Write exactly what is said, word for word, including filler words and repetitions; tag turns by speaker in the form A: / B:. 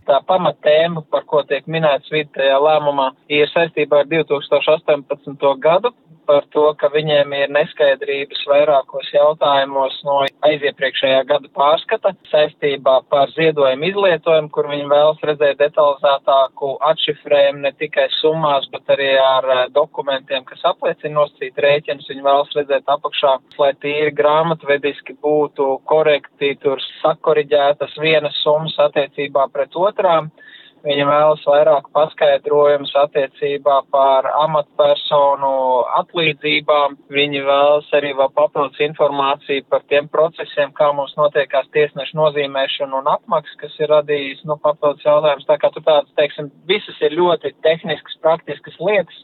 A: tā pamattēma, par ko tiek minēts vietējā lēmumā, ir saistībā ar divi tūkstoši astoņpadsmito gadu, par to, ka viņiem ir neskaidrības vairākos jautājumos no aiziepriekšējā gada pārskata saistībā par ziedojumu izlietojumu, kur viņi vēlas redzēt detalizētāku atšifrējumu ne tikai summās, bet arī ar dokumentiem, kas apliecina nosacīt rēķinus. Viņi vēlas redzēt apakšā, lai tīri grāmatvediski būtu korekti, tur sakoriģētas vienas summas attiecībā pret otrām. Viņi vēlas vairāk paskaidrojumus attiecībā par amatpersonu atlīdzībām. Viņi vēlas arī vēl papildus informāciju par tiem procesiem, kā mums notiekās tiesnešu nozīmēšana un apmaksa, kas ir radījis, nu, papildus jautājums. Tā kā tu tāds, teiksim, visas ir ļoti tehniskas, praktiskas lietas,